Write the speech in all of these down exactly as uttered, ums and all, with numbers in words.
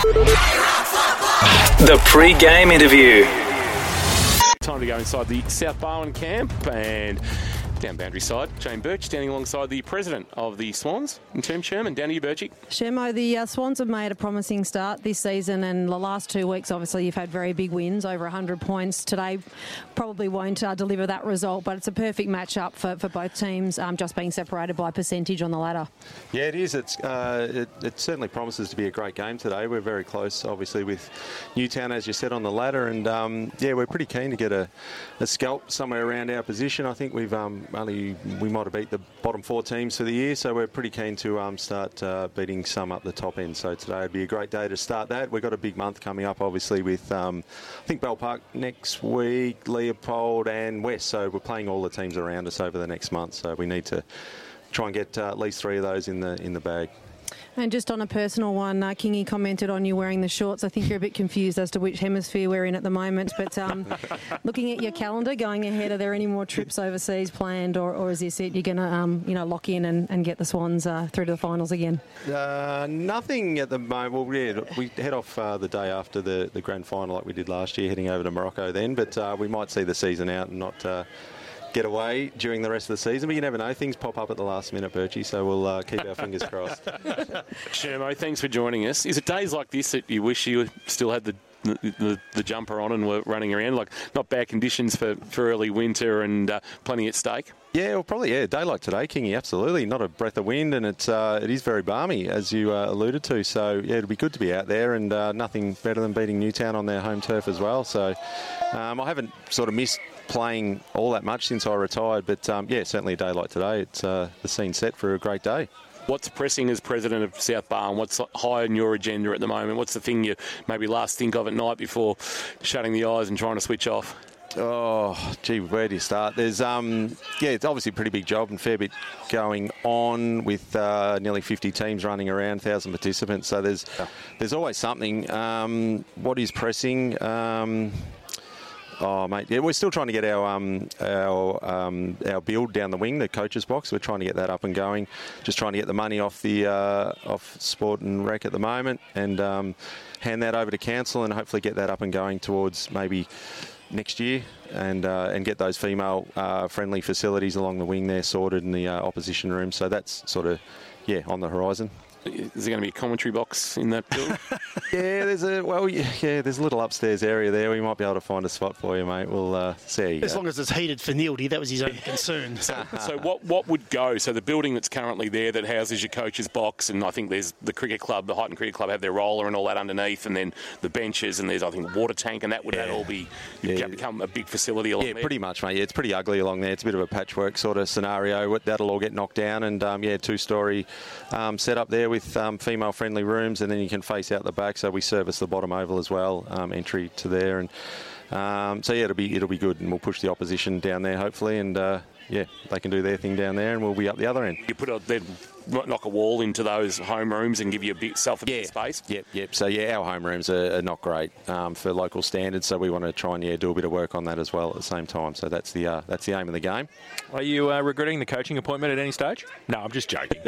The pre-game interview. Time to go inside the South Barwon camp and down boundary side. Jane Birch standing alongside the president of the Swans, Tim Sherman. Down to you, Birchie. Shermo, the uh, Swans have made a promising start this season, and the last two weeks, obviously, you've had very big wins, over one hundred points. Today probably won't uh, deliver that result, but it's a perfect match-up for, for both teams, um, just being separated by percentage on the ladder. Yeah, it is. It's uh, it, it certainly promises to be a great game today. We're very close, obviously, with Newtown, as you said, on the ladder, and um, yeah, we're pretty keen to get a, a scalp somewhere around our position. I think we've um, only we might have beat the bottom four teams for the year, so we're pretty keen to um, start uh, beating some up the top end. So today would be a great day to start that. We've got a big month coming up, obviously, with um, I think Bell Park next week, Leopold and West. So we're playing all the teams around us over the next month. So we need to try and get uh, at least three of those in the in the bag. And just on a personal one, uh, Kingy commented on you wearing the shorts. I think you're a bit confused as to which hemisphere we're in at the moment. But um, looking at your calendar going ahead, are there any more trips overseas planned, or, or is this it? You're going to um, you know, lock in and, and get the Swans uh, through to the finals again? Uh, nothing at the moment. Well, yeah, we head off uh, the day after the, the grand final like we did last year, heading over to Morocco then. But uh, we might see the season out and not... Uh, get away during the rest of the season, but you never know. Things pop up at the last minute, Birchie, so we'll uh, keep our fingers crossed. Shermo, thanks for joining us. Is it days like this that you wish you still had the the, the, the jumper on and were running around? Like, not bad conditions for, for early winter and uh, plenty at stake? Yeah, well, probably, yeah. A day like today, Kingy, absolutely. Not a breath of wind, and it's, uh, it is very balmy, as you uh, alluded to. So, yeah, it'll be good to be out there, and uh, nothing better than beating Newtown on their home turf as well. So, um, I haven't sort of missed playing all that much since I retired, but, um, yeah, certainly a day like today, it's uh, the scene set for a great day. What's pressing as president of South Barwon? What's high on your agenda at the moment? What's the thing you maybe last think of at night before shutting the eyes and trying to switch off? Oh, gee, where do you start? There's, um, yeah, it's obviously a pretty big job and fair bit going on with uh, nearly fifty teams running around, one thousand participants. So there's, there's always something. Um, what is pressing? Um, Oh, mate, yeah, we're still trying to get our um, our um, our build down the wing, the coaches box. We're trying to get that up and going. Just trying to get the money off the uh, off Sport and Rec at the moment, and um, hand that over to council, and hopefully get that up and going towards maybe next year, and uh, and get those female uh, friendly facilities along the wing there sorted in the uh, opposition room. So that's sort of yeah on the horizon. Is there going to be a commentary box in that building? yeah, there's a well, yeah, yeah, there's a little upstairs area there. We might be able to find a spot for you, mate. We'll uh, see. As long as it's heated for Neildy, that was his only concern. So, so what what would go? So the building that's currently there that houses your coach's box, and I think there's the cricket club, the Highton Cricket Club have their roller and all that underneath, and then the benches, and there's I think a water tank, and that would yeah. that all be yeah. become a big facility along yeah, there? Yeah, pretty much, mate. Yeah, it's pretty ugly along there. It's a bit of a patchwork sort of scenario. That'll all get knocked down, and um, yeah, two-storey um, set up there with um, female friendly rooms, and then you can face out the back, so we service the bottom oval as well, um, entry to there, and um, so yeah, it'll be it'll be good, and we'll push the opposition down there hopefully, and uh, yeah, they can do their thing down there, and we'll be up the other end. You put a they'd knock a wall into those home rooms and give you a bit self a yeah. bit of space. Yep, yep. So yeah, our home rooms are, are not great um, for local standards, so we want to try and yeah do a bit of work on that as well at the same time. So that's the uh, that's the aim of the game. Are you uh, regretting the coaching appointment at any stage? No, I'm just joking.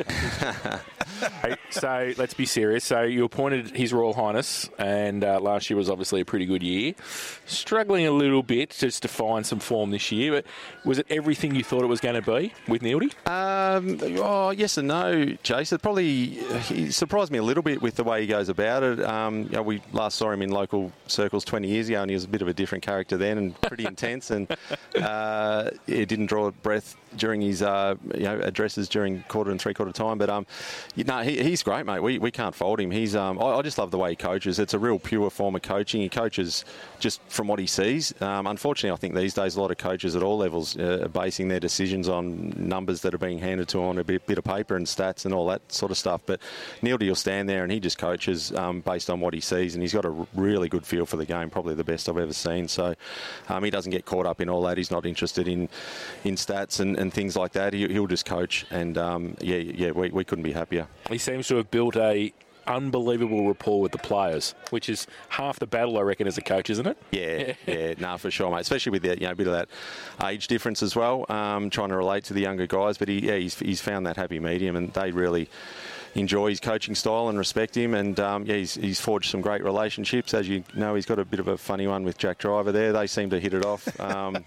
Hey, so let's be serious. So you appointed His Royal Highness, and uh, last year was obviously a pretty good year. Struggling a little bit just to find some form this year, but was it everything you thought it was going to be with Neildy? Um, oh, yes and no, Jace. It probably he surprised me a little bit with the way he goes about it. Um, you know, we last saw him in local circles twenty years ago, and he was a bit of a different character then, and pretty intense, and uh, he didn't draw a breath during his uh, you know addresses during quarter and three quarter time. But um, you know, he, he's great, mate. We we can't fault him. He's um, I, I just love the way he coaches. It's a real pure form of coaching. He coaches just from what he sees. Um, unfortunately, I think these days a lot of coaches at all levels uh, are basing their decisions on numbers that are being handed to them on a bit, bit of paper and stats and all that sort of stuff. But Neildy will stand there and he just coaches um, based on what he sees, and he's got a really good feel for the game, probably the best I've ever seen. So um, he doesn't get caught up in all that. He's not interested in in stats and, and things like that. He, he'll just coach, and um, yeah, yeah, we, we couldn't be happier. He seems to have built a unbelievable rapport with the players, which is half the battle, I reckon, as a coach, isn't it? Yeah, yeah, no, nah, for sure, mate. Especially with that, you know, a bit of that age difference as well. Um, trying to relate to the younger guys, but he, yeah, he's he's found that happy medium, and they really, enjoy his coaching style and respect him. And um, yeah, he's, he's forged some great relationships. As you know, he's got a bit of a funny one with Jack Driver there. They seem to hit it off. Um,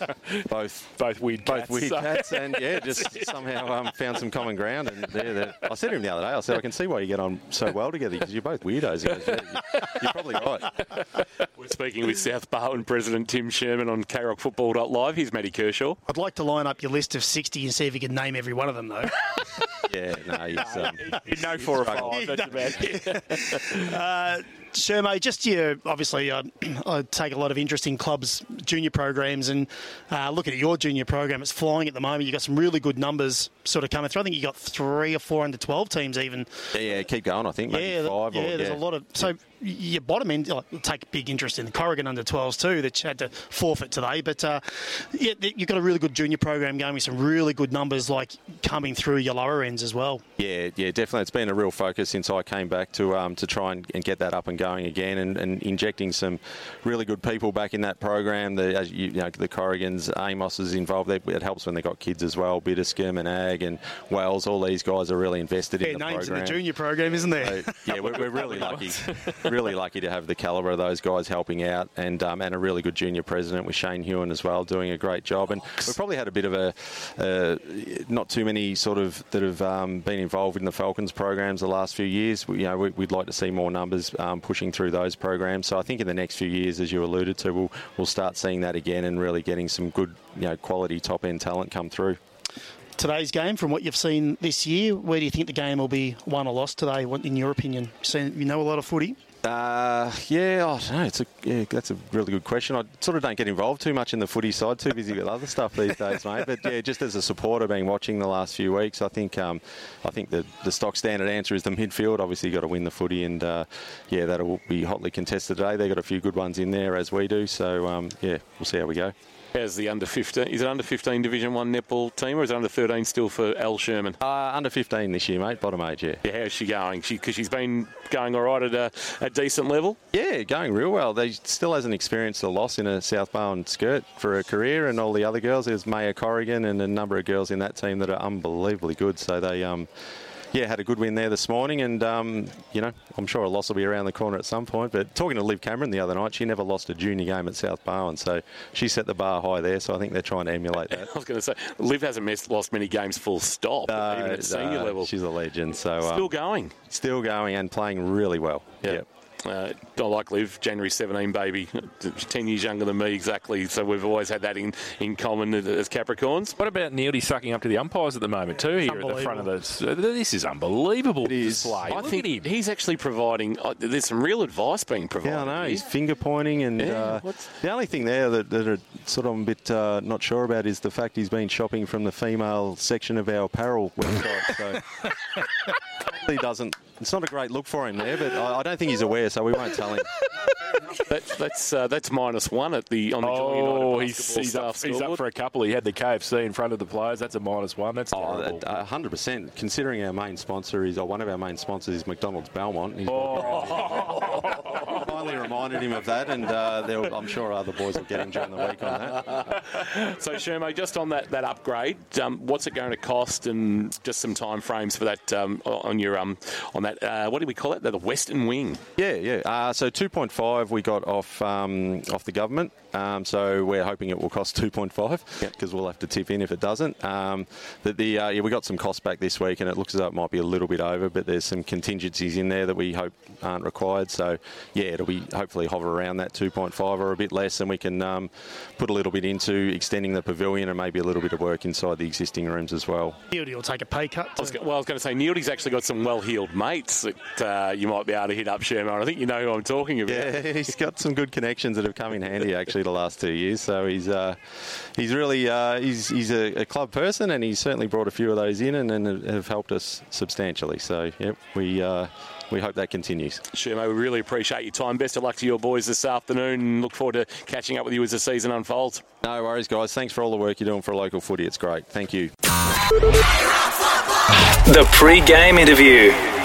both both weird both cats, weird so. cats, and yeah, just somehow um, found some common ground. And yeah, I said to him the other day, I said, I can see why you get on so well together because you're both weirdos. He goes, yeah, you, you're probably right. We're speaking with South Barwon President Tim Sherman on K Rock Football dot live. Here's Matty Kershaw. I'd like to line up your list of sixty and see if you can name every one of them, though. Yeah, no, he's, um, You know four or five. That's about it. Uh, Shermo, just you, obviously, uh, I take a lot of interest in clubs' junior programs, and uh, looking at your junior program, it's flying at the moment. You've got some really good numbers sort of coming through. I think you got three or four under twelve teams even. yeah, yeah, keep going. I think maybe yeah, five. yeah, or, there's yeah. a lot of so. Your bottom end, like, take big interest in the Corrigan under twelves too, that you had to forfeit today. But uh, yeah, you've got a really good junior program going with some really good numbers, like coming through your lower ends as well. Yeah, yeah, definitely. It's been a real focus since I came back to um, to try and, and get that up and going again, and, and injecting some really good people back in that program. The as you, you know, the Corrigans, Amos is involved. They, it helps when they got kids as well. Bitterscombe and Ag and Wells. All these guys are really invested Yeah, in the names program. in the junior program, isn't there? So, yeah, we're, we're really lucky, really lucky to have the calibre of those guys helping out, and um, and a really good junior president with Shane Hewen as well, doing a great job. And we've probably had a bit of a uh, not too many sort of that have um, been involved in the Falcons programs the last few years. We, you know, we, we'd like to see more numbers um, pushing through those programs. So I think in the next few years, as you alluded to, we'll we'll start seeing that again and really getting some good, you know, quality top end talent come through. Today's game, from what you've seen this year, where do you think the game will be won or lost today, what, in your opinion? Seen, you know a lot of footy? Uh, yeah, I don't know. It's a, yeah, that's a really good question. I sort of don't get involved too much in the footy side, too busy with other stuff these days, mate. But yeah, just as a supporter, being watching the last few weeks, I think um, I think the, the stock standard answer is the midfield. Obviously, you've got to win the footy, and uh, yeah, that'll be hotly contested today. They've got a few good ones in there, as we do. So um, yeah, we'll see how we go. How's the under fifteen? Is it under fifteen Division One netball team, or is it under thirteen still for Al Sherman? Uh, under fifteen this year, mate. Bottom age, yeah. Yeah, how's she going? She because she's been going all right at a, a decent level. Yeah, going real well. They still hasn't experienced a loss in a South Barwon skirt for her career, and all the other girls. There's Maya Corrigan and a number of girls in that team that are unbelievably good. So they um. Yeah, had a good win there this morning, and, um, you know, I'm sure a loss will be around the corner at some point. But talking to Liv Cameron the other night, she never lost a junior game at South Barwon, so she set the bar high there, so I think they're trying to emulate that. I was going to say, Liv hasn't missed, lost many games full stop, Uh, even at senior uh, level. She's a legend. So Still um, going. Still going and playing really well. Yeah. Yep. Uh, I like Liv, January seventeenth baby, ten years younger than me exactly, so we've always had that in, in common as Capricorns. What about Neildy sucking up to the umpires at the moment too here at the front of the... This is unbelievable It is. display. I Look think at him. he's actually providing, uh, there's some real advice being provided. Yeah, I know. here. He's finger pointing, and Yeah, uh, what's- the only thing there that, that are sort of I'm a bit uh, not sure about is the fact he's been shopping from the female section of our apparel website. So he doesn't. It's not a great look for him there, but I, I don't think he's aware, so we won't tell him. That's that's uh, that's minus one at the on the Geelong Oh, United he's, basketball he's, up, staff he's up scoreboard. for a couple. He had the K F C in front of the players. That's a minus one. That's Oh, terrible. one hundred percent. Considering our main sponsor is, or one of our main sponsors is McDonald's Belmont. He's finally reminded him of that, and uh, there- I'm sure other boys will get him during the week on that. So, Shermo, just on that, that upgrade, um, what's it going to cost, and just some time frames for that um, on your um, on that? Uh, what do we call it? The Western Wing. Yeah, yeah. Uh, so two point five we got off um, off the government. Um, so we're hoping it will cost two point five because we'll have to tip in if it doesn't. Um, but the uh, yeah, we got some costs back this week, and it looks as though it might be a little bit over, but there's some contingencies in there that we hope aren't required. So yeah, it'll be hopefully hover around that two point five or a bit less, and we can um, put a little bit into extending the pavilion and maybe a little bit of work inside the existing rooms as well. Neildy will take a pay cut. I was, go- well, I was going to say, Neildy's actually got some well-heeled mates that uh, you might be able to hit up, Shermo. I think you know who I'm talking about. Yeah, he's got some good connections that have come in handy actually the last two years. So he's uh, he's really uh, he's he's a, a club person, and he's certainly brought a few of those in and, and have helped us substantially. So yep, we uh, we hope that continues. Shermo, we really appreciate your time. Best of luck to your boys this afternoon, and look forward to catching up with you as the season unfolds. No worries, guys. Thanks for all the work you're doing for local footy. It's great. Thank you. The pre-game interview.